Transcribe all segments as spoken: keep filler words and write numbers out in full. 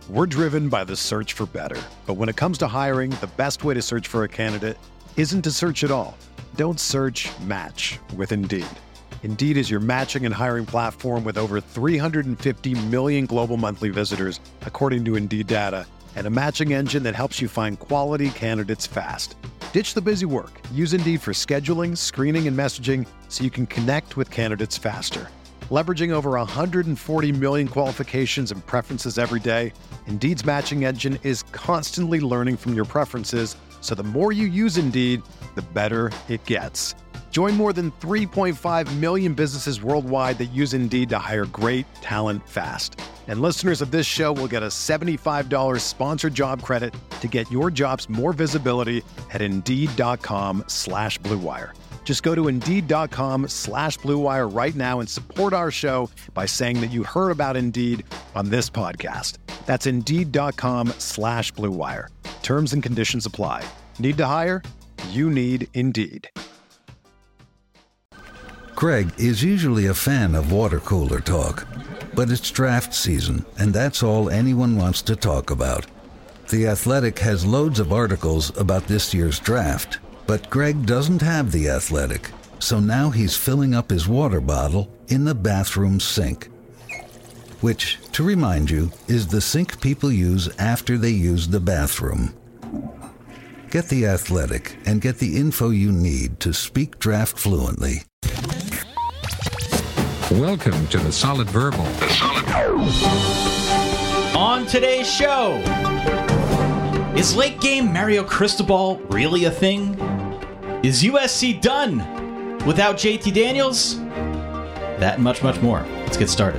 We're driven by the search for better. But when it comes to hiring, the best way to search for a candidate isn't to search at all. Don't search, match with Indeed. Indeed is your matching and hiring platform with over three hundred fifty million global monthly visitors, according to Indeed data, and a matching engine that helps you find quality candidates fast. Ditch the busy work. Use Indeed for scheduling, screening, and messaging so you can connect with candidates faster. Leveraging over one hundred forty million qualifications and preferences every day, Indeed's matching engine is constantly learning from your preferences, so the more you use Indeed, the better it gets. Join more than three point five million businesses worldwide that use Indeed to hire great talent fast. And listeners of this show will get a seventy-five dollars sponsored job credit to get your jobs more visibility at Indeed.com slash Blue Wire. Just go to Indeed.com slash Blue Wire right now and support our show by saying that you heard about Indeed on this podcast. That's Indeed.com slash Blue Wire. Terms and conditions apply. Need to hire? You need Indeed. Greg is usually a fan of water cooler talk, but it's draft season, and that's all anyone wants to talk about. The Athletic has loads of articles about this year's draft, but Greg doesn't have The Athletic, so now he's filling up his water bottle in the bathroom sink. Which, to remind you, is the sink people use after they use the bathroom. Get The Athletic and get the info you need to speak draft fluently. Welcome to the Solid Verbal. The Solid On today's show, is late game Mario Cristobal really a thing? Is U S C done without J T Daniels? That and much, much more. Let's get started.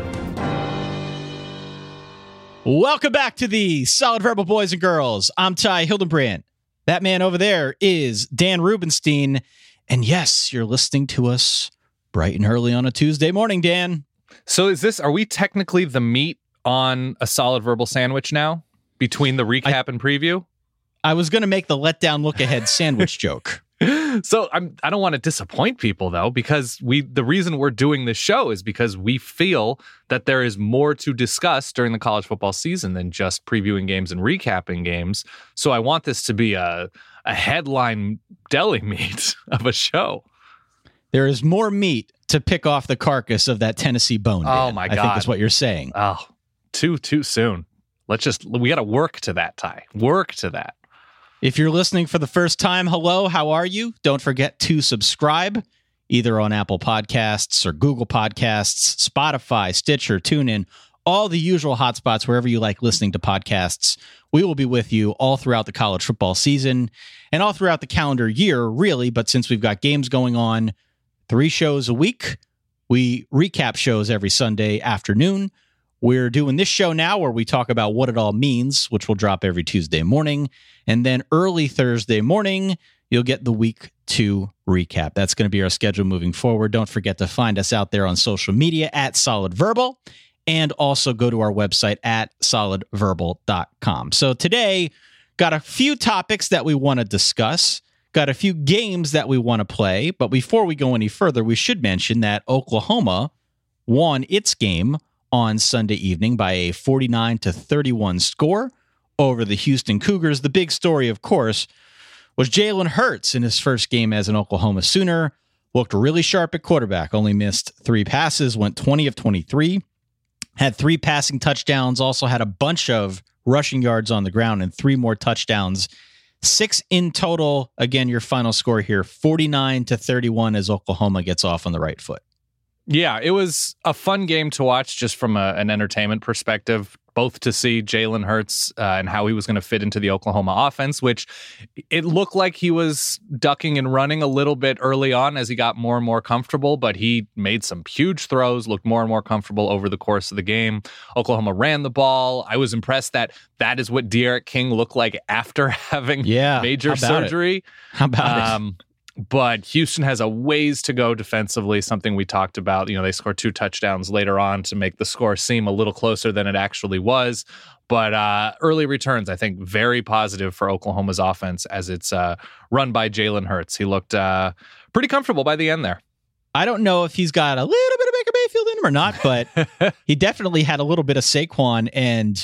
Welcome back to the Solid Verbal Boys and Girls. I'm Ty Hildenbrand. That man over there is Dan Rubenstein. And yes, you're listening to us bright and early on a Tuesday morning, Dan. So is this, are we technically the meat on a Solid Verbal sandwich now? Between the recap I, and preview? I was going to make the letdown look ahead sandwich joke. So I'm, I don't want to disappoint people, though, because we the reason we're doing this show is because we feel that there is more to discuss during the college football season than just previewing games and recapping games. So I want this to be a, a headline deli meat of a show. There is more meat to pick off the carcass of that Tennessee bone. Dan, oh, my God. I think is what you're saying. Oh, too, too soon. Let's just, we got to work to that, Ty. Work to that. If you're listening for the first time, hello, how are you? Don't forget to subscribe, either on Apple Podcasts or Google Podcasts, Spotify, Stitcher, TuneIn, all the usual hotspots wherever you like listening to podcasts. We will be with you all throughout the college football season and all throughout the calendar year, really. But since we've got games going on, three shows a week, we recap shows every Sunday afternoon. We're doing this show now where we talk about what it all means, which will drop every Tuesday morning. And then early Thursday morning, you'll get the week two recap. That's going to be our schedule moving forward. Don't forget to find us out there on social media at Solid Verbal, and also go to our website at solid verbal dot com. So today, got a few topics that we want to discuss, got a few games that we want to play. But before we go any further, we should mention that Oklahoma won its game on Sunday evening by a forty-nine to thirty-one score over the Houston Cougars. The big story, of course, was Jalen Hurts in his first game as an Oklahoma Sooner. Looked really sharp at quarterback, only missed three passes, went twenty of twenty-three, had three passing touchdowns, also had a bunch of rushing yards on the ground and three more touchdowns. Six in total. Again, your final score here, forty-nine to thirty-one, as Oklahoma gets off on the right foot. Yeah, it was a fun game to watch just from a, an entertainment perspective, both to see Jalen Hurts uh, and how he was going to fit into the Oklahoma offense, which it looked like he was ducking and running a little bit early on as he got more and more comfortable, but he made some huge throws, looked more and more comfortable over the course of the game. Oklahoma ran the ball. I was impressed that that is what De'Aaron King looked like after having yeah, major how surgery. It? How about um, it? But Houston has a ways to go defensively, something we talked about. You know, they scored two touchdowns later on to make the score seem a little closer than it actually was. But uh, early returns, I think, very positive for Oklahoma's offense as it's uh, run by Jalen Hurts. He looked uh, pretty comfortable by the end there. I don't know if he's got a little bit of Baker Mayfield in him or not, but he definitely had a little bit of Saquon. And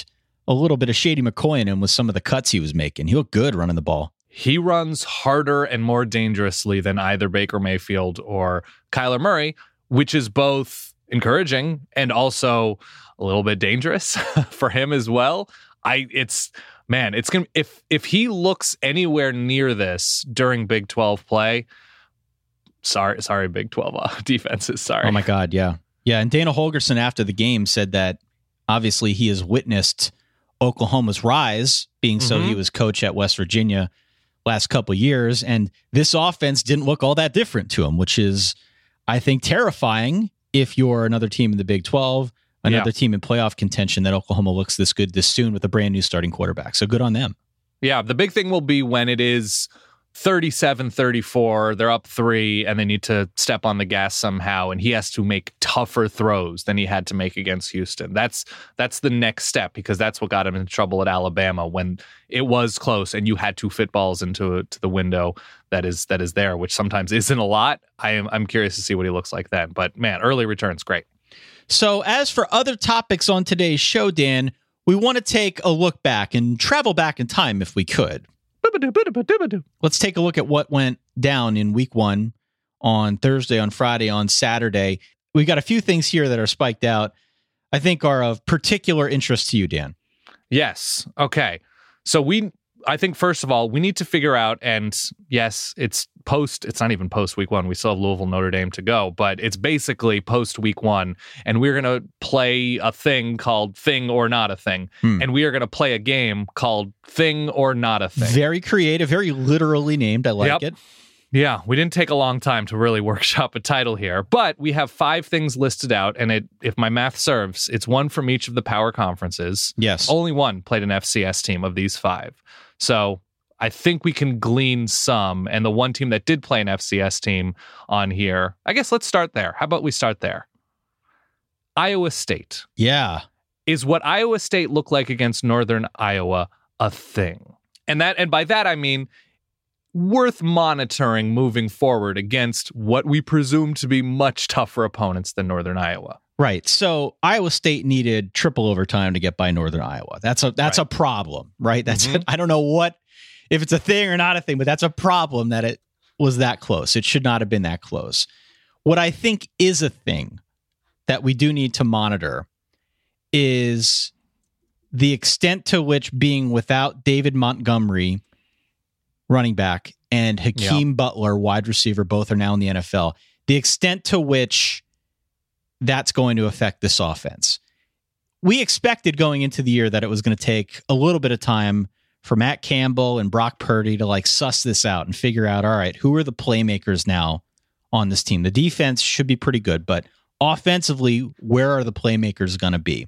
a little bit of Shady McCoy in him with some of the cuts he was making. He looked good running the ball. He runs harder and more dangerously than either Baker Mayfield or Kyler Murray, which is both encouraging and also a little bit dangerous for him as well. I it's man, it's gonna if if he looks anywhere near this during Big twelve play. Sorry, sorry, Big twelve uh, defenses. Sorry. Oh my God, yeah, yeah. And Dana Holgorsen after the game said that obviously he has witnessed Oklahoma's rise, being so mm-hmm. he was coach at West Virginia last couple of years, and this offense didn't look all that different to him, which is, I think, terrifying if you're another team in the Big twelve, another yeah. team in playoff contention, that Oklahoma looks this good this soon with a brand new starting quarterback. So good on them. Yeah, the big thing will be when it is thirty-seven thirty-four, they're up three, and they need to step on the gas somehow, and he has to make tougher throws than he had to make against Houston. That's that's the next step, because that's what got him in trouble at Alabama when it was close and you had to fit balls into to the window that is that is there, which sometimes isn't a lot. I am I'm curious to see what he looks like then. But man, early returns, great. So as for other topics on today's show, Dan, we want to take a look back and travel back in time if we could. Let's take a look at what went down in week one on Thursday, on Friday, on Saturday. We've got a few things here that are spiked out, I think are of particular interest to you, Dan. Yes. Okay. So we, I think, first of all, we need to figure out, and yes, it's post, it's not even post week one. We still have Louisville, Notre Dame to go, but it's basically post week one. And we're going to play a thing called Thing or Not a Thing. Hmm. And we are going to play a game called Thing or Not a Thing. Very creative, very literally named. I like yep. it. Yeah, we didn't take a long time to really workshop a title here, but we have five things listed out, and it, if my math serves, it's one from each of the power conferences. Yes. Only one played an F C S team of these five. So I think we can glean some, and the one team that did play an F C S team on here, I guess let's start there. How about we start there? Iowa State. Yeah. Is what Iowa State looked like against Northern Iowa a thing? And that, and by that I mean worth monitoring moving forward against what we presume to be much tougher opponents than Northern Iowa. Right. So Iowa State needed triple overtime to get by Northern Iowa. That's a that's right. a problem, right? That's mm-hmm. I don't know what if it's a thing or not a thing, but that's a problem that it was that close. It should not have been that close. What I think is a thing that we do need to monitor is the extent to which being without David Montgomery, running back, and Hakeem yep. Butler, wide receiver, both are now in the N F L, the extent to which that's going to affect this offense. We expected going into the year that it was going to take a little bit of time for Matt Campbell and Brock Purdy to like suss this out and figure out, all right, who are the playmakers now on this team? The defense should be pretty good, but offensively, where are the playmakers going to be?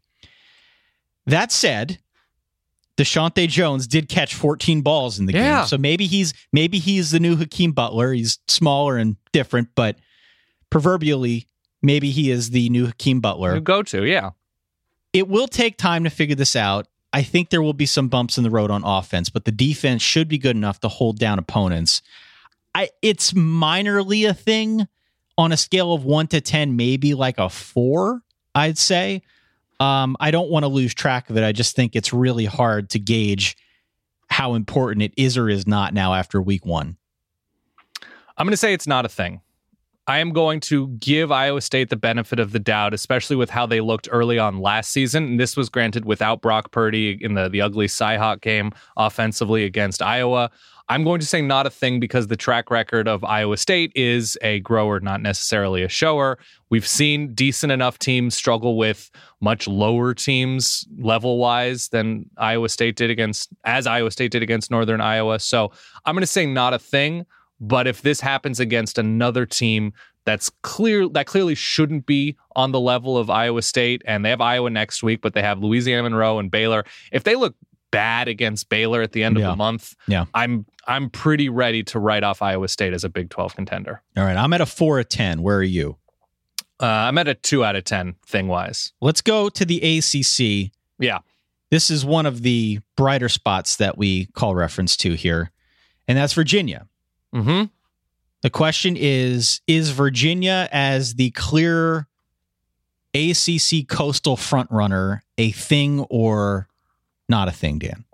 That said, Deshaunte Jones did catch fourteen balls in the yeah. game. So maybe he's maybe he's the new Hakeem Butler. He's smaller and different, but proverbially, maybe he is the new Hakeem Butler. New go-to, yeah. It will take time to figure this out. I think there will be some bumps in the road on offense, but the defense should be good enough to hold down opponents. I it's minorly a thing on a scale of one to ten, maybe like a four, I'd say. Um, I don't want to lose track of it. I just think it's really hard to gauge how important it is or is not now after week one. I'm going to say it's not a thing. I am going to give Iowa State the benefit of the doubt, especially with how they looked early on last season. And this was granted without Brock Purdy in the, the ugly Cyhawk game offensively against Iowa. I'm going to say not a thing because the track record of Iowa State is a grower, not necessarily a shower. We've seen decent enough teams struggle with much lower teams level-wise than Iowa State did against, as Iowa State did against Northern Iowa. So I'm going to say not a thing. But if this happens against another team that's clear, that clearly shouldn't be on the level of Iowa State, and they have Iowa next week, but they have Louisiana Monroe and Baylor. If they look bad against Baylor at the end yeah. of the month, yeah. I'm I'm pretty ready to write off Iowa State as a Big twelve contender. All right, I'm at a four of ten. Where are you? Uh, I'm at a two out of ten thing wise. Let's go to the A C C. Yeah, this is one of the brighter spots that we call reference to here, and that's Virginia. Mm-hmm. The question is, is Virginia as the clear A C C coastal frontrunner a thing or not a thing, Dan?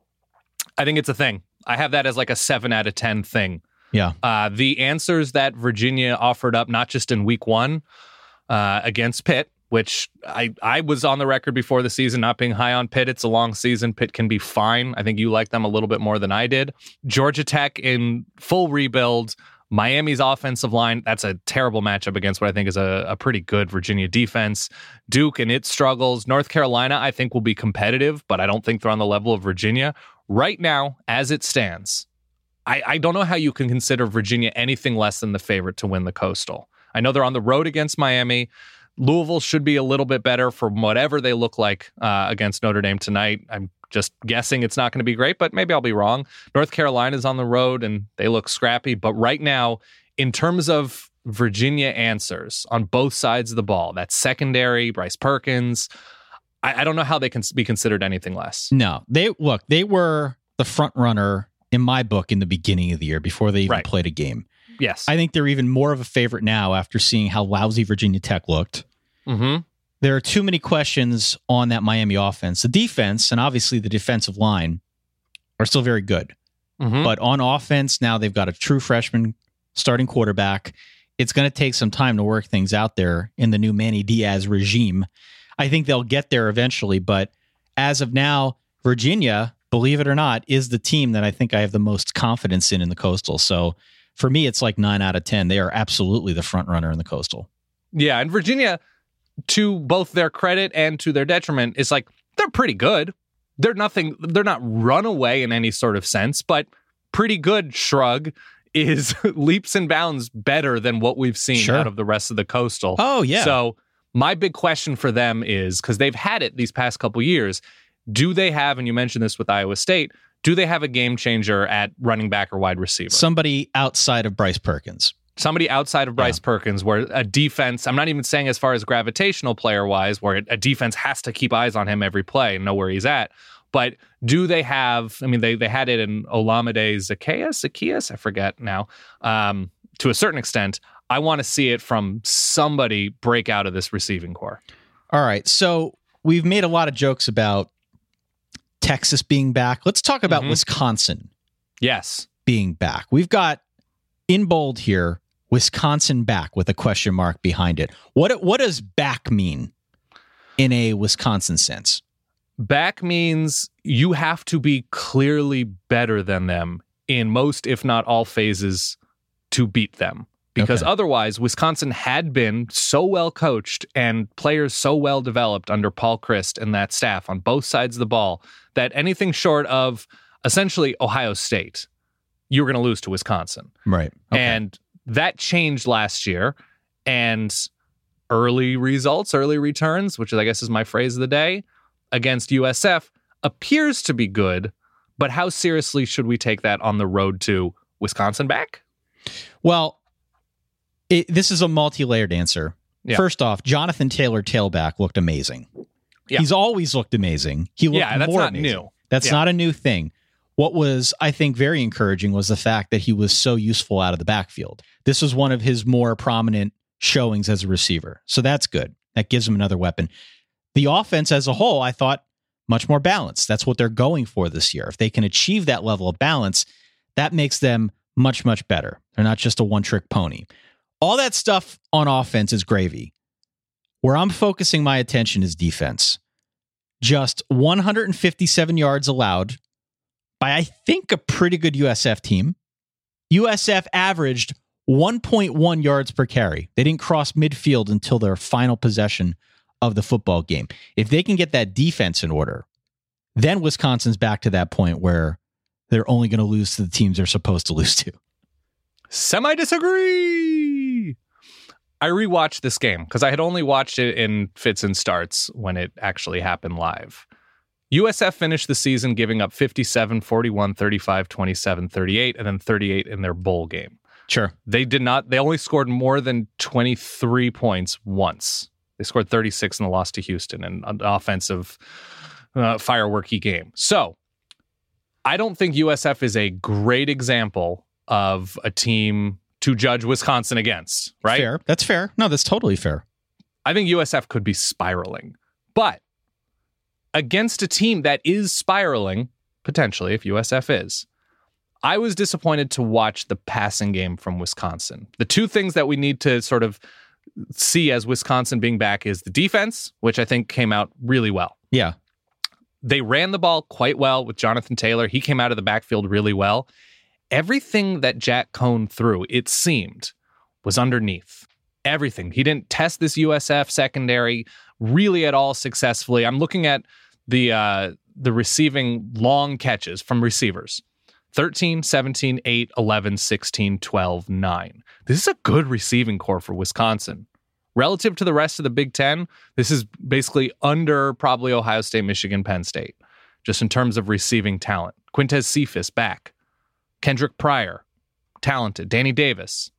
I think it's a thing. I have that as like a seven out of ten thing. Yeah. Uh, the answers that Virginia offered up, not just in week one uh, against Pitt, which I, I was on the record before the season not being high on Pitt. It's a long season. Pitt can be fine. I think you like them a little bit more than I did. Georgia Tech in full rebuild. Miami's offensive line, that's a terrible matchup against what I think is a, a pretty good Virginia defense. Duke and its struggles. North Carolina, I think, will be competitive, but I don't think they're on the level of Virginia. Right now, as it stands, I, I don't know how you can consider Virginia anything less than the favorite to win the Coastal. I know they're on the road against Miami. Louisville should be a little bit better from whatever they look like uh, against Notre Dame tonight. I'm just guessing it's not going to be great, but maybe I'll be wrong. North Carolina's on the road, and they look scrappy. But right now, in terms of Virginia answers on both sides of the ball, that secondary, Bryce Perkins, I, I don't know how they can be considered anything less. No, they look, they were the front runner in my book in the beginning of the year before they even Right. played a game. Yes. I think they're even more of a favorite now after seeing how lousy Virginia Tech looked. Mm-hmm. There are too many questions on that Miami offense. The defense, and obviously the defensive line, are still very good. Mm-hmm. But on offense, now they've got a true freshman starting quarterback. It's going to take some time to work things out there in the new Manny Diaz regime. I think they'll get there eventually, but as of now, Virginia, believe it or not, is the team that I think I have the most confidence in in the Coastal. So for me, it's like nine out of ten. They are absolutely the front runner in the Coastal. Yeah, and Virginia, to both their credit and to their detriment, is like, they're pretty good. They're nothing, they're not runaway in any sort of sense, but pretty good, shrug, is leaps and bounds better than what we've seen Sure. out of the rest of the Coastal. Oh, yeah. So my big question for them is, because they've had it these past couple years, do they have, and you mentioned this with Iowa State, do they have a game changer at running back or wide receiver? Somebody outside of Bryce Perkins. Somebody outside of Bryce Yeah. Perkins, where a defense, I'm not even saying as far as gravitational player wise, where a defense has to keep eyes on him every play and know where he's at. But do they have, I mean, they they had it in Olamide Zacchaeus, Zacchaeus, I forget now, um, to a certain extent. I want to see it from somebody break out of this receiving core. All right. So we've made a lot of jokes about Texas being back. Let's talk about Mhm. Wisconsin Yes. being back. We've got in bold here, Wisconsin back with a question mark behind it. What what does back mean in a Wisconsin sense? Back means you have to be clearly better than them in most, if not all, phases to beat them. Because Okay. otherwise, Wisconsin had been so well coached and players so well developed under Paul Chryst and that staff on both sides of the ball that anything short of essentially Ohio State, you were going to lose to Wisconsin. Right. And that changed last year. And early results, early returns, which is, I guess is my phrase of the day, against U S F appears to be good. But how seriously should we take that on the road to Wisconsin back? Well, it, this is a multi-layered answer. Yeah. First off, Jonathan Taylor tailback looked amazing. Yeah. He's always looked amazing. He looked Yeah, that's more not amazing. new. That's Yeah. not a new thing. What was, I think, very encouraging was the fact that he was so useful out of the backfield. This was one of his more prominent showings as a receiver. So that's good. That gives him another weapon. The offense as a whole, I thought, much more balanced. That's what they're going for this year. If they can achieve that level of balance, that makes them much, much better. They're not just a one-trick pony. All that stuff on offense is gravy. Where I'm focusing my attention is defense. Just one hundred fifty-seven yards allowed by, I think, a pretty good U S F team. U S F averaged one point one yards per carry. They didn't cross midfield until their final possession of the football game. If they can get that defense in order, then Wisconsin's back to that point where they're only going to lose to the teams they're supposed to lose to. Semi disagree. I rewatched this game because I had only watched it in fits and starts when it actually happened live. U S F finished the season giving up fifty-seven, forty-one, thirty-five, twenty-seven, thirty-eight, and then thirty-eight in their bowl game. Sure. They did not, they only scored more than twenty-three points once. They scored thirty-six in the loss to Houston in an offensive uh, fireworky game. So I don't think U S F is a great example of a team to judge Wisconsin against, right? Fair. That's fair. No, that's totally fair. I think U S F could be spiraling. But against a team that is spiraling, potentially, if U S F is. I was disappointed to watch the passing game from Wisconsin. The two things that we need to sort of see as Wisconsin being back is the defense, which I think came out really well. Yeah. They ran the ball quite well with Jonathan Taylor. He came out of the backfield really well. Everything that Jack Cohn threw, it seemed, was underneath. Everything. He didn't test this U S F secondary really at all successfully. I'm looking at the uh, the receiving long catches from receivers. thirteen, seventeen, eight, eleven, sixteen, twelve, nine. This is a good receiving core for Wisconsin. Relative to the rest of the Big Ten, this is basically under probably Ohio State, Michigan, Penn State, just in terms of receiving talent. Quintez Cephas back. Kendrick Pryor, talented. Danny Davis.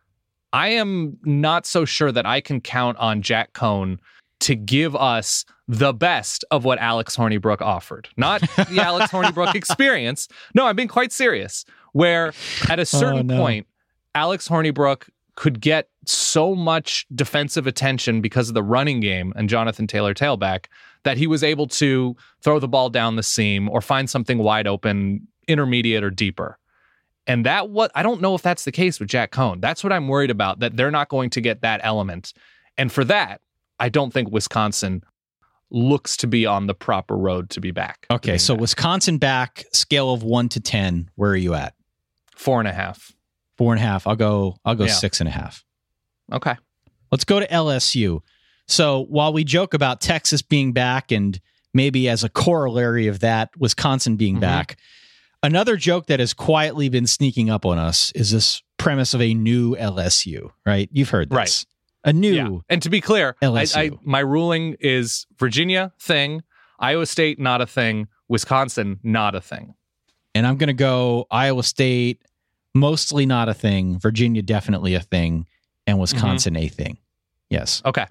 I am not so sure that I can count on Jack Cohn to give us the best of what Alex Hornibrook offered. Not the Alex Hornibrook experience. No, I'm being quite serious. Where at a certain oh, no. point, Alex Hornibrook could get so much defensive attention because of the running game and Jonathan Taylor tailback that he was able to throw the ball down the seam or find something wide open, intermediate or deeper. And that what I don't know if that's the case with Jack Cohn. That's what I'm worried about, that they're not going to get that element. And for that, I don't think Wisconsin looks to be on the proper road to be back. Okay, so back. Wisconsin back, scale of one to ten. Where are you at? Four and a half. Four and a half. I'll go. I'll go yeah. six and a half. Okay. Let's go to L S U. So while we joke about Texas being back and maybe as a corollary of that, Wisconsin being mm-hmm. back, another joke that has quietly been sneaking up on us is this premise of a new L S U. Right? You've heard this. Right. A new yeah. And to be clear, L S U. I, I, my ruling is Virginia, thing. Iowa State, not a thing. Wisconsin, not a thing. And I'm going to go Iowa State, mostly not a thing. Virginia, definitely a thing. And Wisconsin, mm-hmm. a thing. Yes. Okay.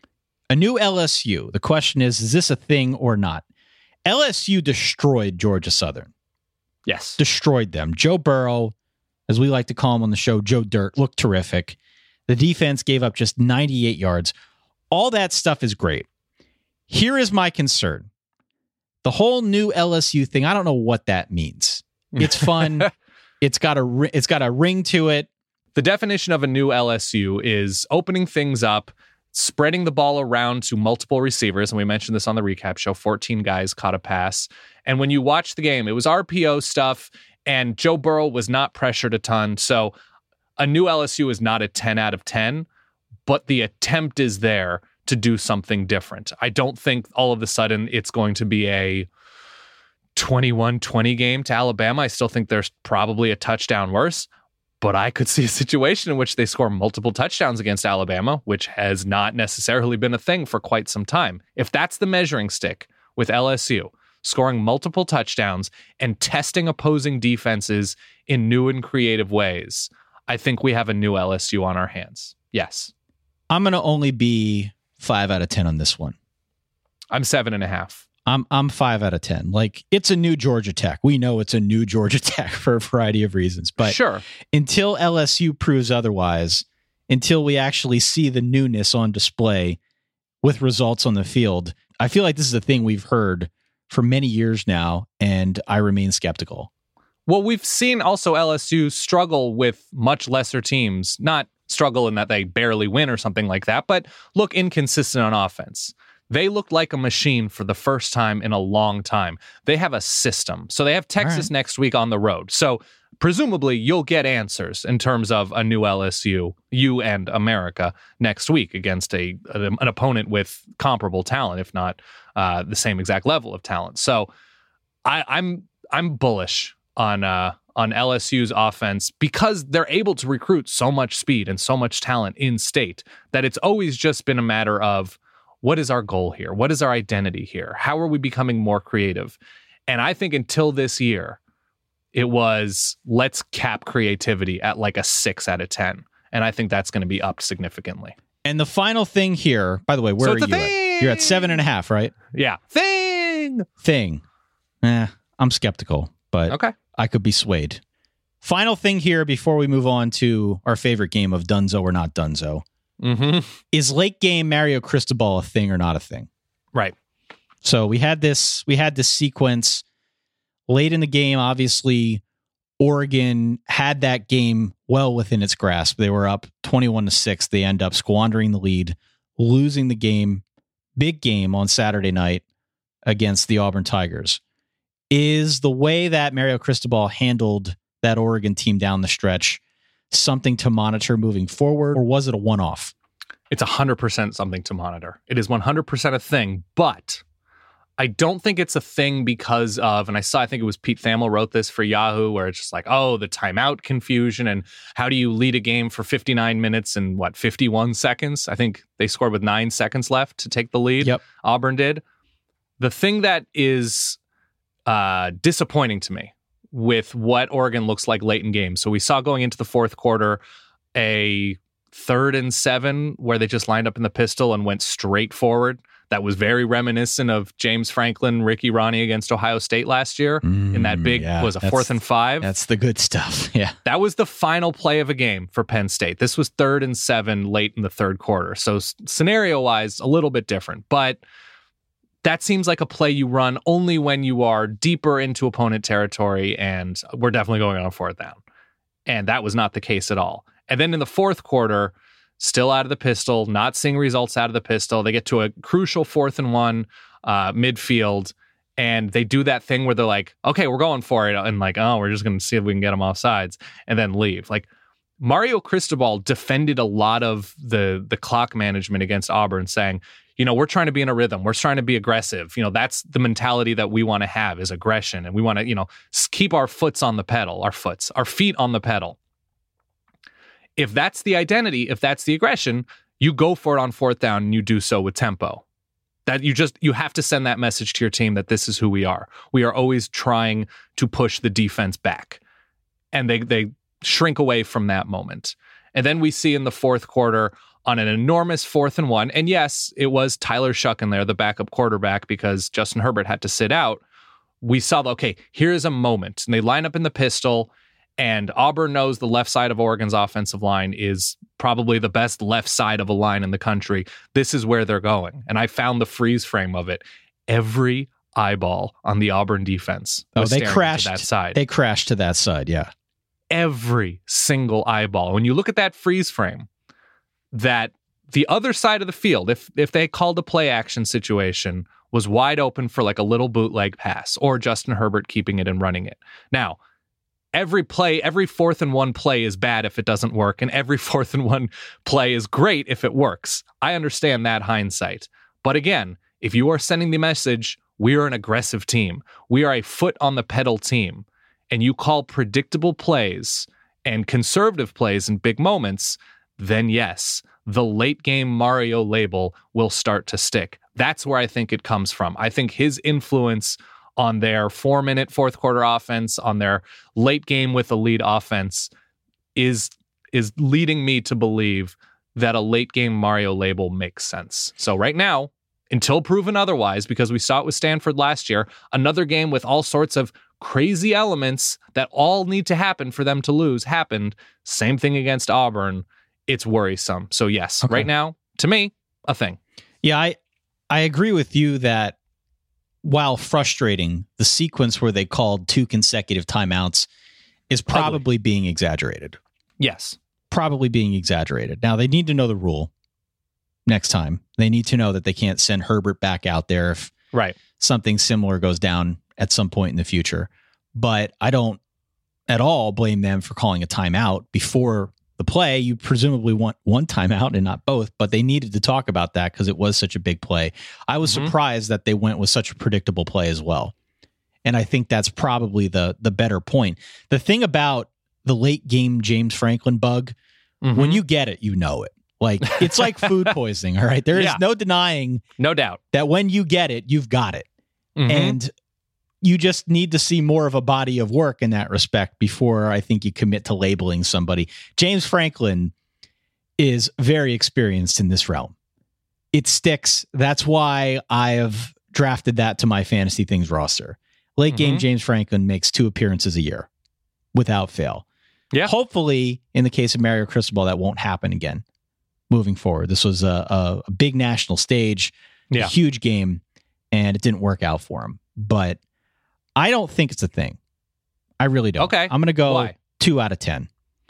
A new L S U. The question is, is this a thing or not? L S U destroyed Georgia Southern. Yes. Destroyed them. Joe Burrow, as we like to call him on the show, Joe Dirt, looked terrific. The defense gave up just ninety-eight yards. All that stuff is great. Here is my concern. The whole new L S U thing, I don't know what that means. It's fun. it's got a it's got a ring to it. The definition of a new L S U is opening things up, spreading the ball around to multiple receivers. And we mentioned this on the recap show. fourteen guys caught a pass. And when you watch the game, it was R P O stuff, and Joe Burrow was not pressured a ton. So a new L S U is not a ten out of ten, but the attempt is there to do something different. I don't think all of a sudden it's going to be a twenty-one twenty game to Alabama. I still think there's probably a touchdown worse, but I could see a situation in which they score multiple touchdowns against Alabama, which has not necessarily been a thing for quite some time. If that's the measuring stick with L S U, scoring multiple touchdowns and testing opposing defenses in new and creative ways, I think we have a new L S U on our hands. Yes. I'm going to only be five out of ten on this one. I'm seven and a half. I'm I'm five out of ten. Like, it's a new Georgia Tech. We know it's a new Georgia Tech for a variety of reasons. But sure, until L S U proves otherwise, until we actually see the newness on display with results on the field, I feel like this is a thing we've heard for many years now, and I remain skeptical. Well, we've seen also L S U struggle with much lesser teams, not struggle in that they barely win or something like that, but look inconsistent on offense. They looked like a machine for the first time in a long time. They have a system. So they have Texas right. next week on the road. So presumably you'll get answers in terms of a new L S U, you and America, next week against a an opponent with comparable talent, if not uh, the same exact level of talent. So I, I'm I'm bullish on uh, on L S U's offense because they're able to recruit so much speed and so much talent in state that it's always just been a matter of, what is our goal here? What is our identity here? How are we becoming more creative? And I think until this year, it was, let's cap creativity at like a six out of ten. And I think that's going to be upped significantly. And the final thing here, by the way, where so are you thing. at? You're at seven and a half, right? Yeah. Thing. Thing. Eh, I'm skeptical, but okay. I could be swayed. Final thing here before we move on to our favorite game of Dunzo or not Dunzo. Mm-hmm. Is late game Mario Cristobal a thing or not a thing? Right. So we had this we had this sequence late in the game. Obviously, Oregon had that game well within its grasp. They were up twenty-one to six. They end up squandering the lead, losing the game, big game on Saturday night against the Auburn Tigers. Is the way that Mario Cristobal handled that Oregon team down the stretch something to monitor moving forward, or was it a one-off? It's one hundred percent something to monitor. It is one hundred percent a thing, but I don't think it's a thing because of, and I saw, I think it was Pete Thamel wrote this for Yahoo, where it's just like, oh, the timeout confusion, and how do you lead a game for fifty-nine minutes and what, fifty-one seconds? I think they scored with nine seconds left to take the lead. Yep. Auburn did. The thing that is uh, disappointing to me with what Oregon looks like late in games. So we saw going into the fourth quarter a third and seven where they just lined up in the pistol and went straight forward. That was very reminiscent of James Franklin, Ricky Ronnie against Ohio State last year Mm, in that big, yeah, was a that's- fourth and five. That's the good stuff. Yeah. That was the final play of a game for Penn State. This was third and seven late in the third quarter. So scenario-wise, a little bit different. But that seems like a play you run only when you are deeper into opponent territory, and we're definitely going on a fourth down. And that was not the case at all. And then in the fourth quarter, still out of the pistol, not seeing results out of the pistol. They get to a crucial fourth and one uh, midfield, and they do that thing where they're like, okay, we're going for it. And like, oh, we're just going to see if we can get them off sides and then leave. Like, Mario Cristobal defended a lot of the the clock management against Auburn, saying, you know, we're trying to be in a rhythm. We're trying to be aggressive. You know, that's the mentality that we want to have, is aggression. And we want to, you know, keep our foots on the pedal, our foots, our feet on the pedal. If that's the identity, if that's the aggression, you go for it on fourth down and you do so with tempo. That you just, you have to send that message to your team that this is who we are. We are always trying to push the defense back. And they they shrink away from that moment. And then we see in the fourth quarter on an enormous fourth and one, and yes, it was Tyler Shuck in there, the backup quarterback, because Justin Herbert had to sit out. We saw, okay, here's a moment. And they line up in the pistol, and Auburn knows the left side of Oregon's offensive line is probably the best left side of a line in the country. This is where they're going. And I found the freeze frame of it. Every eyeball on the Auburn defense Oh, was they staring crashed to that side. They crashed to that side. Yeah. Every single eyeball. When you look at that freeze frame, that the other side of the field, if if they called a play action situation, was wide open for like a little bootleg pass, or Justin Herbert keeping it and running it. Now, every play, every fourth and one play is bad if it doesn't work, and every fourth and one play is great if it works. I understand that hindsight. But again, if you are sending the message, we are an aggressive team, we are a foot on the pedal team, and you call predictable plays and conservative plays in big moments, then yes, the late game Mario label will start to stick. That's where I think it comes from. I think his influence on their four-minute fourth quarter offense, on their late game with a lead offense, is is leading me to believe that a late game Mario label makes sense. So right now, until proven otherwise, because we saw it with Stanford last year, another game with all sorts of crazy elements that all need to happen for them to lose happened. Same thing against Auburn. It's worrisome. So yes, Okay. right now, to me, a thing. Yeah, I I agree with you that while frustrating, the sequence where they called two consecutive timeouts is probably being exaggerated. Yes. Probably being exaggerated. Now, they need to know the rule next time. They need to know that they can't send Herbert back out there if Right. something similar goes down at some point in the future. But I don't at all blame them for calling a timeout before the play. You presumably want one timeout and not both, but they needed to talk about that because it was such a big play. I was Mhm. surprised that they went with such a predictable play as well. And I think that's probably the the better point. The thing about the late game James Franklin bug, Mhm. when you get it, you know it. Like, it's like food poisoning, all right? There is Yeah. no denying No doubt. that when you get it, you've got it. Mhm. And you just need to see more of a body of work in that respect before I think you commit to labeling somebody. James Franklin is very experienced in this realm. It sticks. That's why I have drafted that to my Fantasy Things roster. Late game Mhm. James Franklin makes two appearances a year without fail. Yeah. Hopefully, in the case of Mario Cristobal, that won't happen again moving forward. This was a, a, a big national stage, Yeah. a huge game. and it didn't work out for him. But I don't think it's a thing. I really don't. Okay. I'm going to go Why? two out of ten.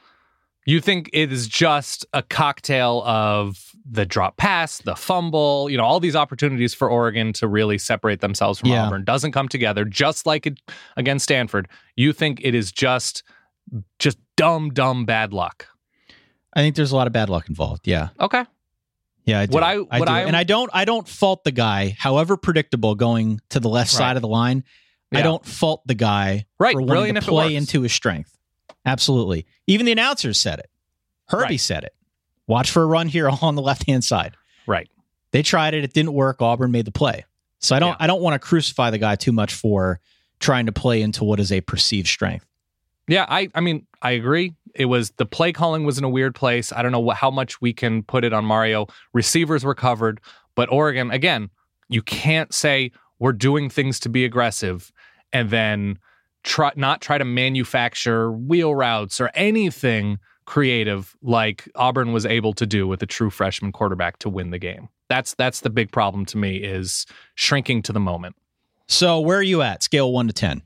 You think it is just a cocktail of the drop pass, the fumble, you know, all these opportunities for Oregon to really separate themselves from Yeah. Auburn doesn't come together, just like it against Stanford. You think it is just, just dumb, dumb bad luck. I think there's a lot of bad luck involved. Yeah. Okay. Yeah, I do. What I- I what do. I- and I don't I don't fault the guy, however predictable going to the left Right. side of the line. I Yeah. don't fault the guy Right. for wanting Brilliant to if it play works. into his strength. Absolutely. Even the announcers said it. Herbie Right. said it. Watch for a run here on the left-hand side. Right. They tried it. It didn't work. Auburn made the play. So I don't Yeah. I don't want to crucify the guy too much for trying to play into what is a perceived strength. Yeah, I, I mean, I agree. It was the play calling was in a weird place. I don't know what, how much we can put it on Mario. Receivers were covered, but Oregon, again, you can't say we're doing things to be aggressive and then try not try to manufacture wheel routes or anything creative like Auburn was able to do with a true freshman quarterback to win the game. That's that's the big problem to me, is shrinking to the moment. So where are you at? Scale one to ten.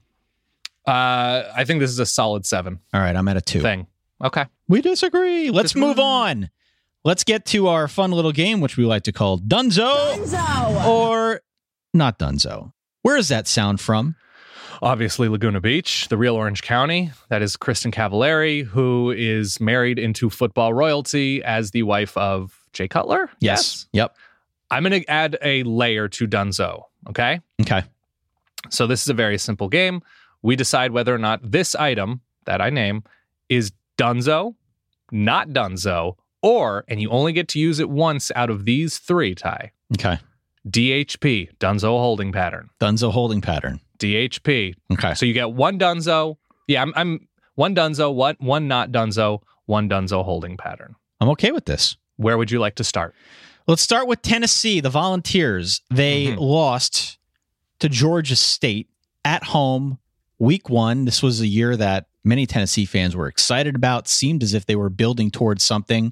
Uh, I think this is a solid seven All right, I'm at a two. thing. Okay. We disagree. Let's Just- move on. Let's get to our fun little game, which we like to call Dunzo, Dunzo. or not Dunzo. Where is that sound from? Obviously, Laguna Beach, the real Orange County. That is Kristen Cavallari, who is married into football royalty as the wife of Jay Cutler. Yep. I'm going to add a layer to Dunzo. Okay. Okay. So this is a very simple game. We decide whether or not this item that I name is Dunzo, not Dunzo, or, and you only get to use it once out of these three, Ty. Okay. D H P, Dunzo holding pattern. Dunzo holding pattern. D H P. Okay. So you get one Dunzo. Yeah, I'm, I'm one Dunzo, one, one not Dunzo, one Dunzo holding pattern. I'm okay with this. Where would you like to start? Let's start with Tennessee, the Volunteers. They Mhm. lost to Georgia State at home week one. This was a year that many Tennessee fans were excited about, seemed as if they were building towards something.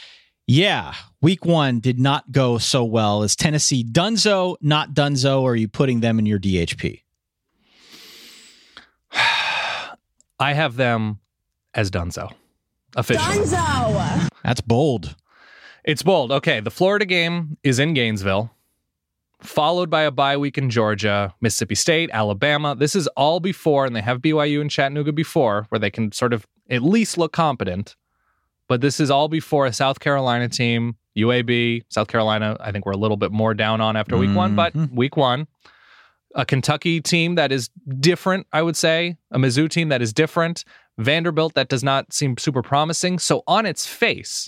Yeah, week one did not go so well. Is Tennessee Dunzo, not Dunzo, or are you putting them in your D H P? I have them as Dunzo. Officially. Dunzo. That's bold. It's bold. Okay, the Florida game is in Gainesville, followed by a bye week in Georgia, Mississippi State, Alabama. This is all before, and they have B Y U and Chattanooga before, where they can sort of at least look competent. But this is all before a South Carolina team, U A B, South Carolina, I think we're a little bit more down on after week one, but Mhm. week one. A Kentucky team that is different, I would say. A Mizzou team that is different. Vanderbilt that does not seem super promising. So on its face,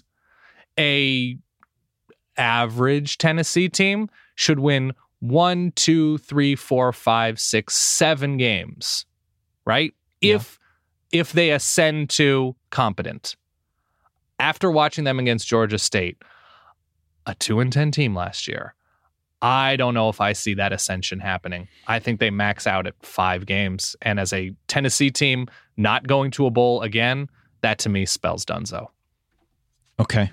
a average Tennessee team should win one, two, three, four, five, six, seven games, right? Yeah. If if they ascend to competent. After watching them against Georgia State, a two and ten team last year, I don't know if I see that ascension happening. I think they max out at five games, and as a Tennessee team not going to a bowl again, that to me spells Dunzo. Okay.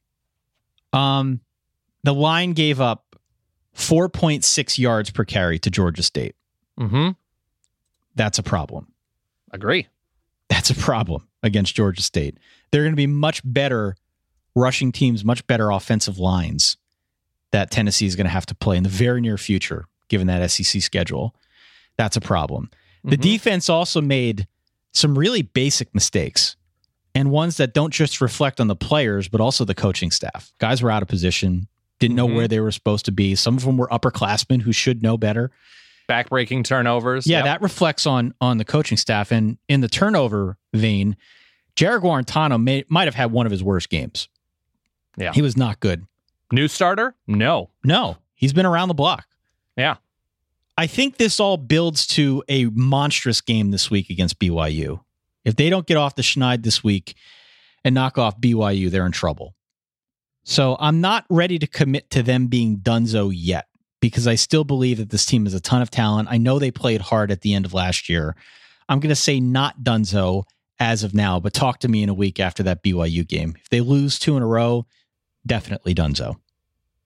Um, the line gave up four point six yards per carry to Georgia State. Mm-hmm. That's a problem. Agree. That's a problem against Georgia State. They're going to be much better rushing teams, much better offensive lines that Tennessee is going to have to play in the very near future, given that S E C schedule. That's a problem. The Mhm. defense also made some really basic mistakes, and ones that don't just reflect on the players, but also the coaching staff. Guys were out of position, didn't know Mhm. where they were supposed to be. Some of them were upperclassmen who should know better. Backbreaking turnovers. Yeah, Yep. that reflects on on the coaching staff. And in the turnover vein, Jared Guarantano may, might have had one of his worst games. Yeah. He was not good. New starter? No. No, he's been around the block. Yeah. I think this all builds to a monstrous game this week against B Y U. If they don't get off the schneid this week and knock off B Y U, they're in trouble. So I'm not ready to commit to them being Dunzo yet, because I still believe that this team has a ton of talent. I know they played hard at the end of last year. I'm going to say not Dunzo as of now, but talk to me in a week after that B Y U game. If they lose two in a row, definitely Dunzo.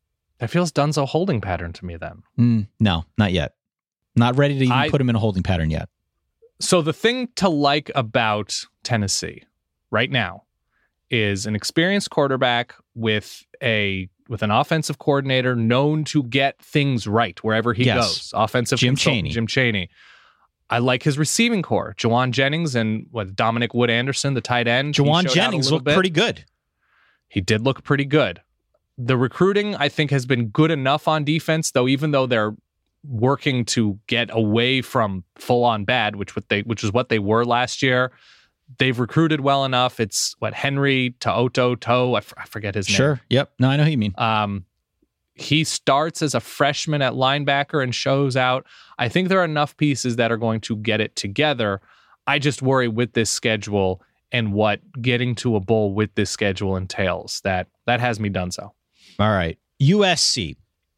That feels Dunzo holding pattern to me then. Mm, no, not yet. Not ready to even I, put him in a holding pattern yet. So the thing to like about Tennessee right now is an experienced quarterback with a with an offensive coordinator known to get things right wherever he yes. goes. Offensive Jim Chaney. Jim Chaney. I like his receiving core. Jawan Jennings and what Dominic Wood Anderson, the tight end. Jawan Jennings looked bit. pretty good. He did look pretty good. The recruiting, I think, has been good enough on defense, though, even though they're working to get away from full-on bad, which what they which is what they were last year. They've recruited well enough. It's what Henry To'oto Toe, I, f- I forget his name. Sure. Yep. No, I know who you mean. Um, he starts as a freshman at linebacker and shows out. I think there are enough pieces that are going to get it together. I just worry with this schedule and what getting to a bowl with this schedule entails. That that has me Dunzo. All right. U S C.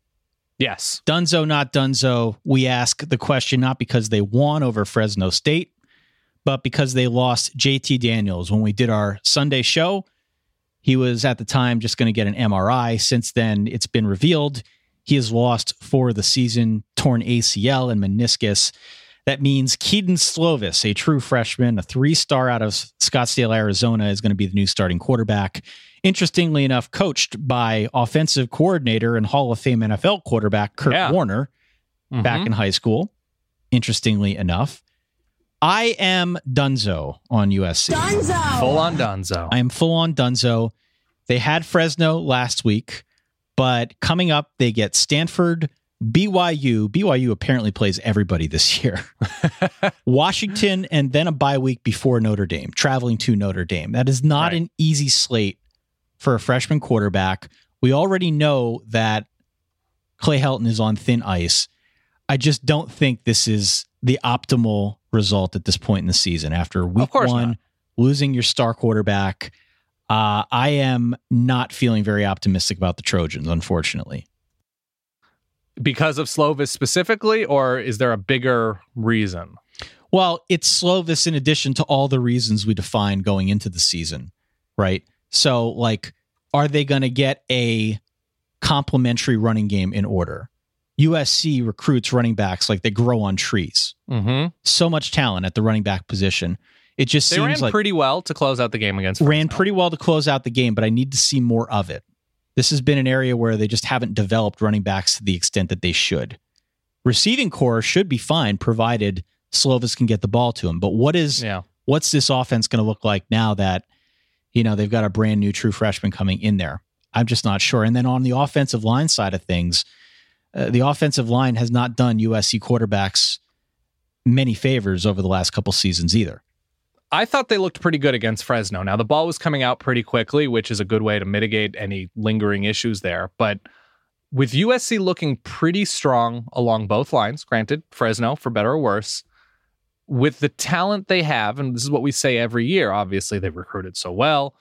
Yes. Dunzo, not Dunzo. We ask the question not because they won over Fresno State, but because they lost J T Daniels. When we did our Sunday show, he was at the time just going to get an M R I. Since then, it's been revealed he has lost for the season, torn A C L and meniscus. That means Keaton Slovis, a true freshman, a three-star out of Scottsdale, Arizona, is going to be the new starting quarterback. Interestingly enough, coached by offensive coordinator and Hall of Fame N F L quarterback Kurt yeah. Warner mm-hmm. back in high school. Interestingly enough, I am Dunzo on U S C. Dunzo! Full on Dunzo. I am full on Dunzo. They had Fresno last week, but coming up, they get Stanford, B Y U. B Y U apparently plays everybody this year. Washington, and then a bye week before Notre Dame, traveling to Notre Dame. That is not right. an easy slate for a freshman quarterback. We already know that Clay Helton is on thin ice. I just don't think this is the optimal result at this point in the season. After week one, not. losing your star quarterback, uh, I am not feeling very optimistic about the Trojans, unfortunately. Because of Slovis specifically, or is there a bigger reason? Well, it's Slovis in addition to all the reasons we defined going into the season, right? So, like, are they going to get a complementary running game in order? U S C recruits running backs like they grow on trees. Mm-hmm. So much talent at the running back position. It just they seems ran like pretty well to close out the game against Fresno. Ran pretty well to close out the game, but I need to see more of it. This has been an area where they just haven't developed running backs to the extent that they should. Receiving core should be fine, provided Slovis can get the ball to him. But what is yeah. what's this offense going to look like now that, you know, they've got a brand new true freshman coming in there? I'm just not sure. And then on the offensive line side of things, uh, the offensive line has not done U S C quarterbacks many favors over the last couple seasons either. I thought they looked pretty good against Fresno. Now, the ball was coming out pretty quickly, which is a good way to mitigate any lingering issues there. But with U S C looking pretty strong along both lines, granted, Fresno, for better or worse, with the talent they have, and this is what we say every year, obviously they've recruited so well.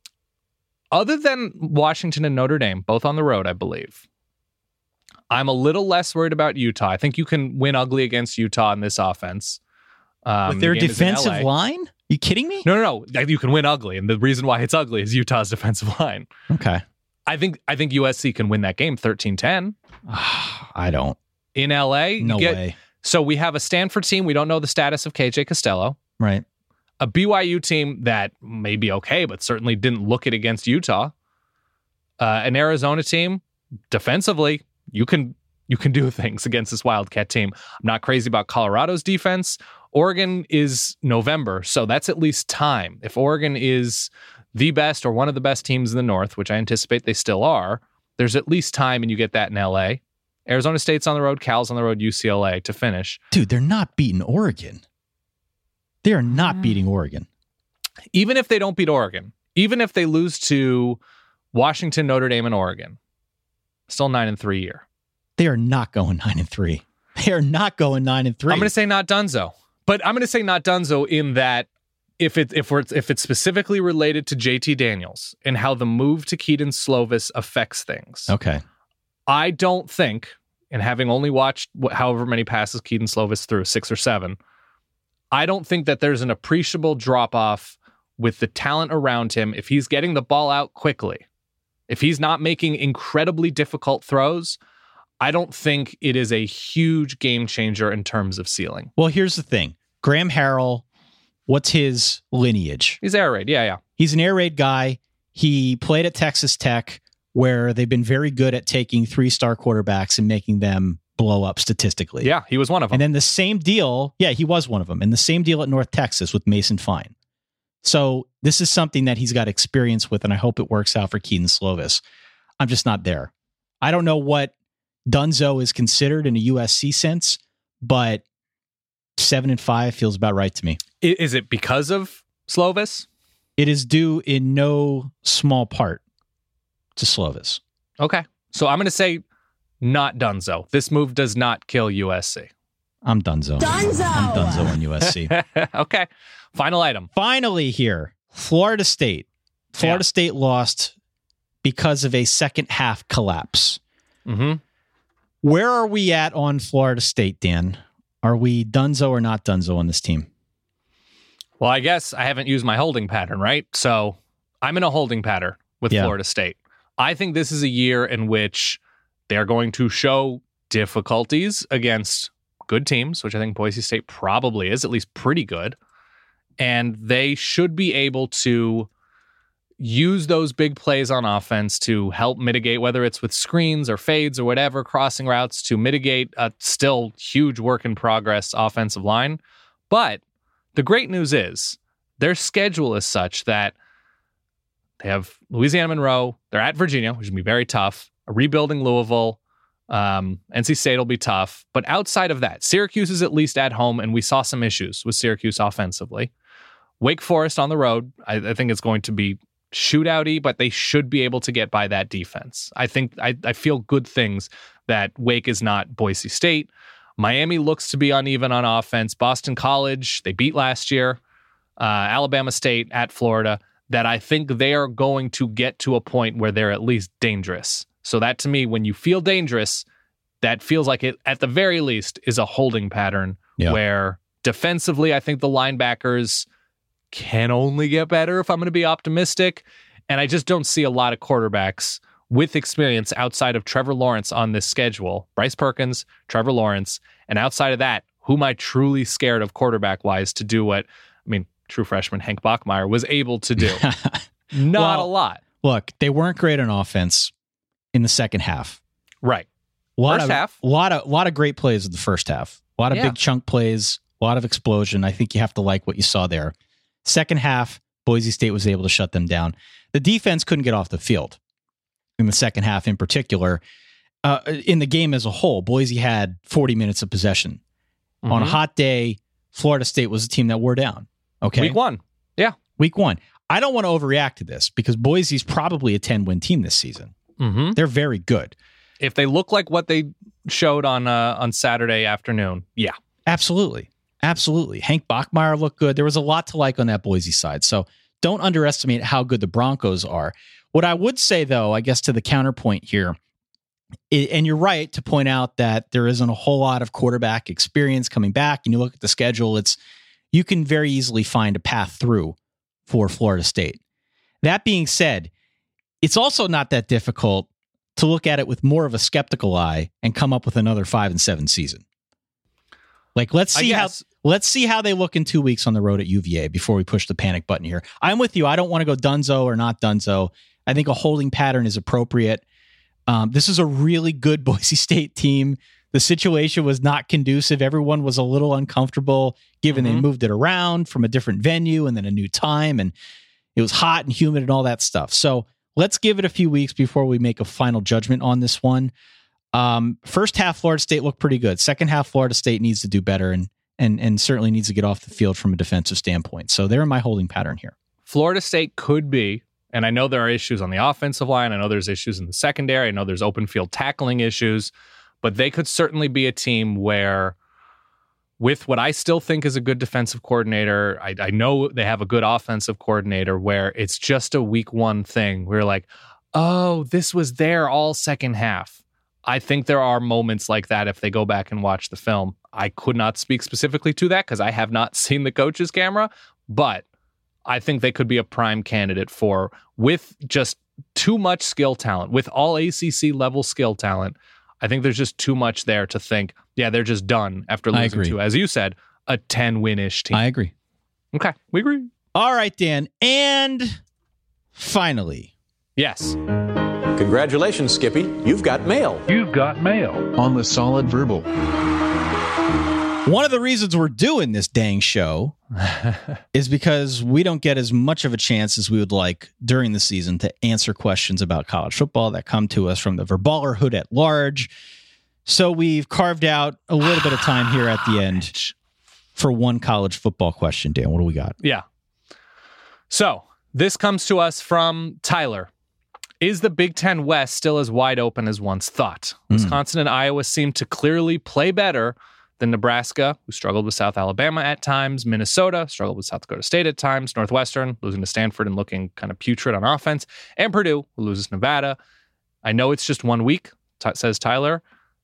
Other than Washington and Notre Dame, both on the road, I believe, I'm a little less worried about Utah. I think you can win ugly against Utah in this offense. Um, with their the defensive line? You kidding me? No, no, no. You can win ugly, and the reason why it's ugly is Utah's defensive line. Okay. I think I think U S C can win that game thirteen ten. I don't. In L A? No get, way. So we have a Stanford team. We don't know the status of K J Costello. Right. A B Y U team that may be okay, but certainly didn't look it against Utah. Uh, an Arizona team, defensively, you can you can do things against this Wildcat team. I'm not crazy about Colorado's defense. Oregon is November, so that's at least time. If Oregon is the best or one of the best teams in the North, which I anticipate they still are, there's at least time and you get that in L A. Arizona State's on the road, Cal's on the road, U C L A to finish. Dude, they're not beating Oregon. They are not mm. beating Oregon. Even if they don't beat Oregon, even if they lose to Washington, Notre Dame, and Oregon, still nine and three year. They are not going nine and three. They are not going nine and three. I'm going to say not Dunzo. But I'm going to say not Dunzo in that if it if we're if it's specifically related to J T Daniels and how the move to Keaton Slovis affects things. Okay. I don't think, and having only watched however many passes Keaton Slovis threw, six or seven, I don't think that there's an appreciable drop off with the talent around him if he's getting the ball out quickly. If he's not making incredibly difficult throws, I don't think it is a huge game changer in terms of ceiling. Well, here's the thing. Graham Harrell, what's his lineage? He's air raid. Yeah, yeah. He's an air raid guy. He played at Texas Tech, where they've been very good at taking three-star quarterbacks and making them blow up statistically. Yeah, he was one of them. And then the same deal, yeah, he was one of them. And the same deal at North Texas with Mason Fine. So this is something that he's got experience with, and I hope it works out for Keaton Slovis. I'm just not there. I don't know what Dunzo is considered in a U S C sense, but seven and five feels about right to me. Is it because of Slovis? It is due in no small part to Slovis. Okay. So I'm going to say not Dunzo. This move does not kill U S C. I'm Dunzo. Dunzo! I'm Dunzo on U S C. Okay. Final item. Finally here, Florida State. Florida Yeah. State lost because of a second half collapse. Mm-hmm. Where are we at on Florida State, Dan? Are we Dunzo or not Dunzo on this team? Well, I guess I haven't used my holding pattern, right? So I'm in a holding pattern with Yeah. Florida State. I think this is a year in which they're going to show difficulties against good teams, which I think Boise State probably is, at least pretty good. And they should be able to use those big plays on offense to help mitigate, whether it's with screens or fades or whatever, crossing routes, to mitigate a still huge work in progress offensive line. But the great news is their schedule is such that they have Louisiana Monroe, they're at Virginia, which will be very tough, a rebuilding Louisville, um, N C State will be tough. But outside of that, Syracuse is at least at home, and we saw some issues with Syracuse offensively. Wake Forest on the road, I, I think it's going to be shootout-y, but they should be able to get by that defense. I think I, I feel good things that Wake is not Boise State. Miami looks to be uneven on offense. Boston College, they beat last year. Uh, Alabama State at Florida, that I think they are going to get to a point where they're at least dangerous. So that, to me, when you feel dangerous, that feels like it, at the very least, is a holding pattern Yeah. where defensively, I think the linebackers can only get better if I'm going to be optimistic. And I just don't see a lot of quarterbacks with experience outside of Trevor Lawrence on this schedule. Bryce Perkins, Trevor Lawrence. And outside of that, who am I truly scared of quarterback-wise to do what, I mean, true freshman Hank Bachmeier was able to do? Not Well, a lot. Look, they weren't great on offense in the second half. Right. A lot First of, half. A lot of, lot of great plays in the first half. A lot of Yeah. big chunk plays, a lot of explosion. I think you have to like what you saw there. Second half, Boise State was able to shut them down. The defense couldn't get off the field in the second half in particular. Uh, in the game as a whole, Boise had forty minutes of possession. On a Mhm. hot day, Florida State was a team that wore down. Okay. Week one. Yeah. Week one. I don't want to overreact to this because Boise's probably a ten-win team this season. Mm-hmm. They're very good. If they look like what they showed on uh, on Saturday afternoon, yeah. Absolutely. Absolutely. Hank Bachmeier looked good. There was a lot to like on that Boise side. So don't underestimate how good the Broncos are. What I would say, though, I guess to the counterpoint here, i- and you're right to point out that there isn't a whole lot of quarterback experience coming back. And you look at the schedule, it's you can very easily find a path through for Florida State. That being said, it's also not that difficult to look at it with more of a skeptical eye and come up with another five and seven season. Like, let's I see how guess. let's see how they look in two weeks on the road at U V A before we push the panic button here. I'm with you. I don't want to go Dunzo or not Dunzo. I think a holding pattern is appropriate. Um, this is a really good Boise State team. The situation was not conducive. Everyone was a little uncomfortable given they Mhm. moved it around from a different venue and then a new time, and it was hot and humid and all that stuff. So let's give it a few weeks before we make a final judgment on this one. Um, first half, Florida State looked pretty good. Second half, Florida State needs to do better and and and certainly needs to get off the field from a defensive standpoint. So they're in my holding pattern here. Florida State could be, and I know there are issues on the offensive line. I know there's issues in the secondary. I know there's open field tackling issues, but they could certainly be a team where, with what I still think is a good defensive coordinator, I, I know they have a good offensive coordinator, where it's just a week one thing. We're like, oh, this was there all second half. I think there are moments like that if they go back and watch the film. I could not speak specifically to that because I have not seen the coach's camera, but I think they could be a prime candidate for, with just too much skill talent. With all A C C level skill talent, I think there's just too much there to think, yeah, they're just done after I losing agree. to, as you said, a ten-win-ish team. I agree. Okay, we agree. All right, Dan. And finally, Yes. Congratulations, Skippy. You've got mail. You've got mail on the Solid Verbal. one of the reasons we're doing this dang show is because we don't get as much of a chance as we would like during the season to answer questions about college football that come to us from the Verballerhood at large. So we've carved out a little bit of time here at the end for one college football question. Dan, what do we got? Yeah. So this comes to us from Tyler. Is the Big Ten West still as wide open as once thought? Mm. Wisconsin and Iowa seem to clearly play better than Nebraska, who struggled with South Alabama at times, Minnesota, struggled with South Dakota State at times, Northwestern, losing to Stanford and looking kind of putrid on offense, and Purdue, who loses to Nevada. I know it's just one week, t- says Tyler,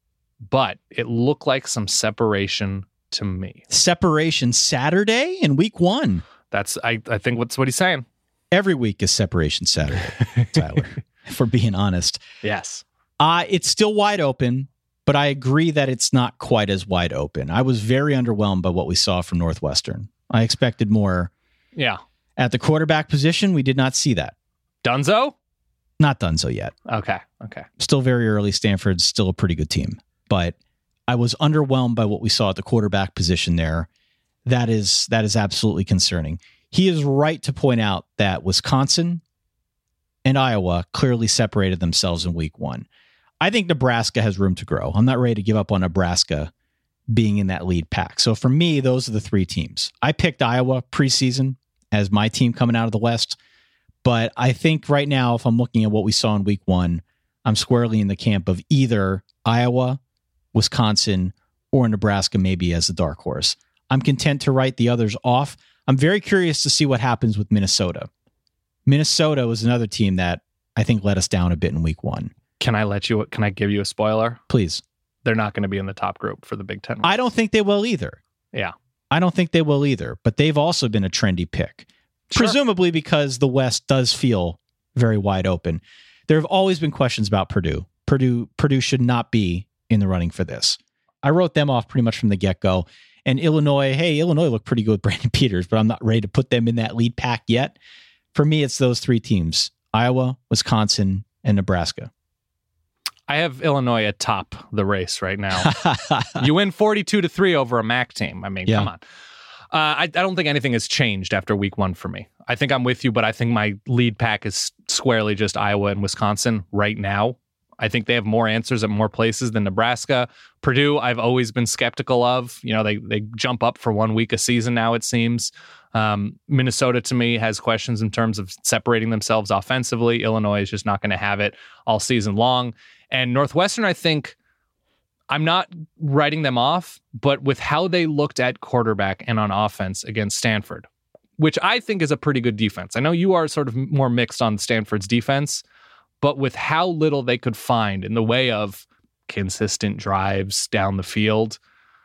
but it looked like some separation to me. Separation Saturday in week one. That's, I, I think that's what he's saying. Every week is separation Saturday, Tyler, if we're being honest. Yes. Uh, it's still wide open, but I agree that it's not quite as wide open. I was very underwhelmed by what we saw from Northwestern. I expected more. Yeah. At the quarterback position, we did not see that. Dunzo? Not Dunzo yet. Okay. Okay. Still very early. Stanford's still a pretty good team. But I was underwhelmed by what we saw at the quarterback position there. That is that is absolutely concerning. He is right to point out that Wisconsin and Iowa clearly separated themselves in week one. I think Nebraska has room to grow. I'm not ready to give up on Nebraska being in that lead pack. So for me, those are the three teams. I picked Iowa preseason as my team coming out of the West. But I think right now, if I'm looking at what we saw in week one, I'm squarely in the camp of either Iowa, Wisconsin, or Nebraska maybe as the dark horse. I'm content to write the others off. I'm very curious to see what happens with Minnesota. Minnesota was another team that I think let us down a bit in week one. Can I let you, can I give you a spoiler? Please. They're not going to be in the top group for the Big Ten. I don't think they will either. Yeah. I don't think they will either, but they've also been a trendy pick. Sure. Presumably because the West does feel very wide open. There have always been questions about Purdue. Purdue, Purdue should not be in the running for this. I wrote them off pretty much from the get-go. And Illinois, hey, Illinois looked pretty good with Brandon Peters, but I'm not ready to put them in that lead pack yet. For me, it's those three teams, Iowa, Wisconsin, and Nebraska. I have Illinois atop the race right now. You win forty-two to three over a M A C team. I mean, yeah. Come on. Uh, I, I don't think anything has changed after week one for me. I think I'm with you, but I think my lead pack is squarely just Iowa and Wisconsin right now. I think they have more answers at more places than Nebraska. Purdue, I've always been skeptical of. You know, they they jump up for one week a season now, it seems. Um, Minnesota, to me, has questions in terms of separating themselves offensively. Illinois is just not going to have it all season long. And Northwestern, I think, I'm not writing them off, but with how they looked at quarterback and on offense against Stanford, which I think is a pretty good defense. I know you are sort of more mixed on Stanford's defense, but with how little they could find in the way of consistent drives down the field,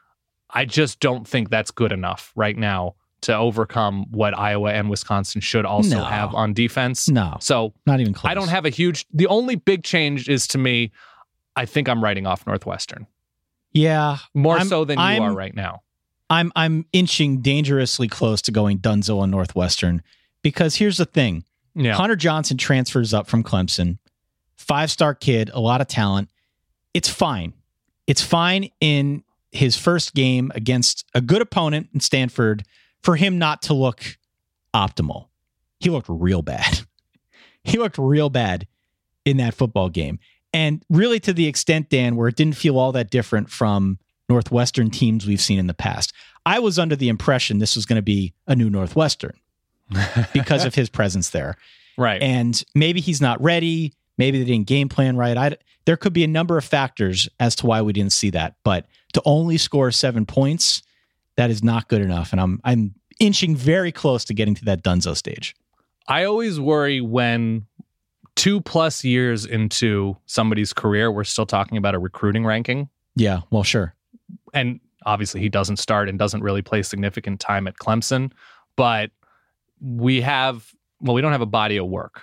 I just don't think that's good enough right now to overcome what Iowa and Wisconsin should also no. have on defense. No. So not even close. I don't have a huge, the only big change is to me, I think I'm writing off Northwestern. Yeah. More I'm, so than you I'm, are right now. I'm I'm inching dangerously close to going Dunzo on Northwestern because here's the thing. Yeah. Hunter Johnson transfers up from Clemson. Five-star kid, a lot of talent. It's fine. It's fine in his first game against a good opponent in Stanford for him not to look optimal. He looked real bad. He looked real bad in that football game. And really to the extent, Dan, where it didn't feel all that different from Northwestern teams we've seen in the past. I was under the impression this was going to be a new Northwestern because of his presence there. Right. And maybe he's not ready. Maybe they didn't game plan right. I, there could be a number of factors as to why we didn't see that. But to only score seven points, that is not good enough. And I'm I'm inching very close to getting to that Dunzo stage. I always worry when two plus years into somebody's career, we're still talking about a recruiting ranking. Yeah, well, sure. And obviously he doesn't start and doesn't really play significant time at Clemson. But we have, well, we don't have a body of work.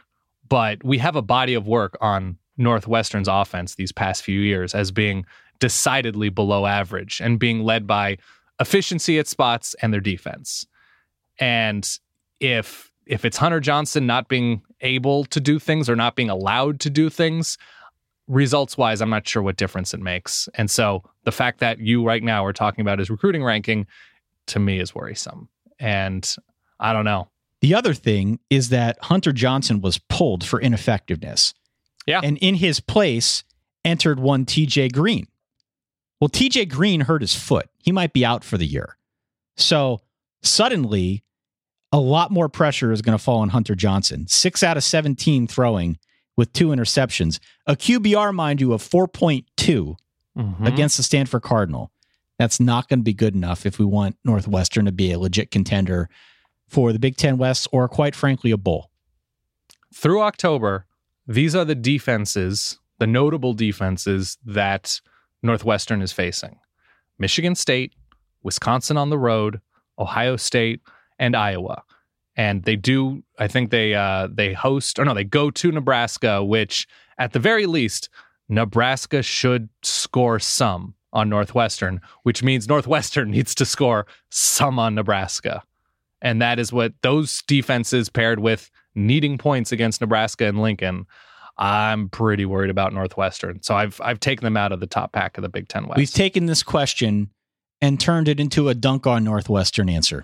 but we have a body of work on Northwestern's offense these past few years as being decidedly below average and being led by efficiency at spots and their defense. And if if it's Hunter Johnson not being able to do things or not being allowed to do things, results-wise, I'm not sure what difference it makes. And so the fact that you right now are talking about his recruiting ranking, to me, is worrisome. And I don't know. The other thing is that Hunter Johnson was pulled for ineffectiveness. Yeah. And in his place entered one T J Green. Well, T J Green hurt his foot. He might be out for the year. So suddenly, a lot more pressure is going to fall on Hunter Johnson. Six out of seventeen throwing with two interceptions. A Q B R, mind you, of four point two mm-hmm. against the Stanford Cardinal. That's not going to be good enough if we want Northwestern to be a legit contender for the Big Ten West or, quite frankly, a bowl. Through October, these are the defenses, the notable defenses that Northwestern is facing. Michigan State, Wisconsin on the road, Ohio State, and Iowa. And they do, I think they uh, they host, or no, they go to Nebraska, which at the very least, Nebraska should score some on Northwestern, which means Northwestern needs to score some on Nebraska. And that is what those defenses paired with needing points against Nebraska and Lincoln. I'm pretty worried about Northwestern. So I've I've taken them out of the top pack of the Big Ten West. We've taken this question and turned it into a dunk on Northwestern answer.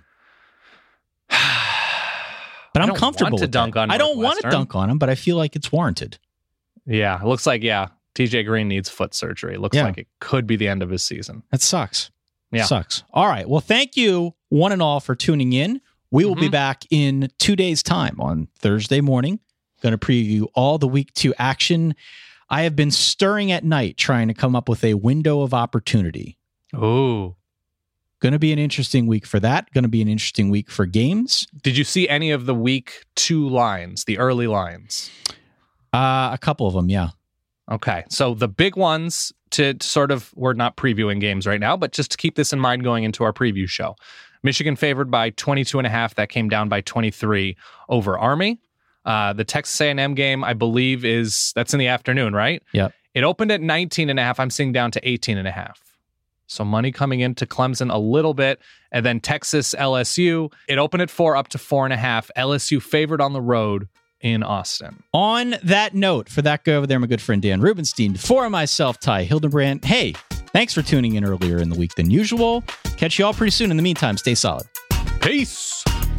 But I'm comfortable to with dunk that. on I don't want to dunk on him, but I feel like it's warranted. Yeah, it looks like, yeah, T J Green needs foot surgery. It looks yeah. like it could be the end of his season. That sucks. Yeah. Sucks. All right. Well, thank you one and all for tuning in. We will mm-hmm. be back in two days' time on Thursday morning. Going to preview all the week two action. I have been stirring at night trying to come up with a window of opportunity. Ooh. Going to be an interesting week for that. Going to be an interesting week for games. Did you see any of the week two lines, the early lines? Uh, a couple of them, yeah. Okay. So the big ones to, to sort of, we're not previewing games right now, but just to keep this in mind going into our preview show. Michigan favored by twenty-two and a half. That came down by twenty-three over Army. Uh, the Texas A and M game, I believe, is that's in the afternoon, right? Yep. It opened at nineteen and a half. I'm seeing down to eighteen and a half. So money coming into Clemson a little bit. And then Texas L S U, it opened at four up to four and a half. L S U favored on the road in Austin. On that note, for that guy over there, my good friend Dan Rubenstein, for myself, Ty Hildenbrand, hey, thanks for tuning in earlier in the week than usual. Catch you all pretty soon. In the meantime, stay solid. Peace.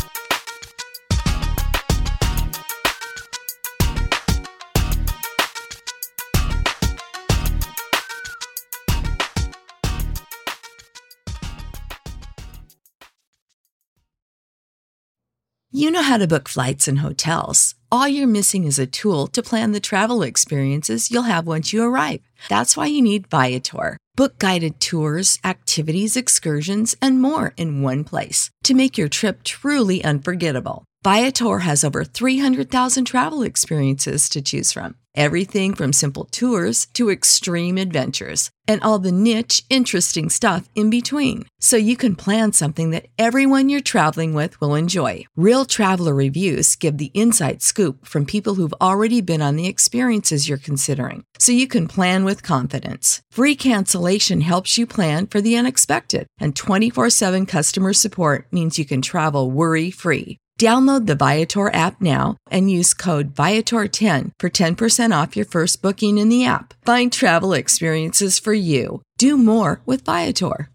You know how to book flights and hotels. All you're missing is a tool to plan the travel experiences you'll have once you arrive. That's why you need Viator. Book guided tours, activities, excursions, and more in one place to make your trip truly unforgettable. Viator has over three hundred thousand travel experiences to choose from. Everything from simple tours to extreme adventures and all the niche, interesting stuff in between. So you can plan something that everyone you're traveling with will enjoy. Real traveler reviews give the inside scoop from people who've already been on the experiences you're considering. So you can plan with confidence. Free cancellation helps you plan for the unexpected. And twenty-four seven customer support means you can travel worry-free. Download the Viator app now and use code Viator ten for ten percent off your first booking in the app. Find travel experiences for you. Do more with Viator.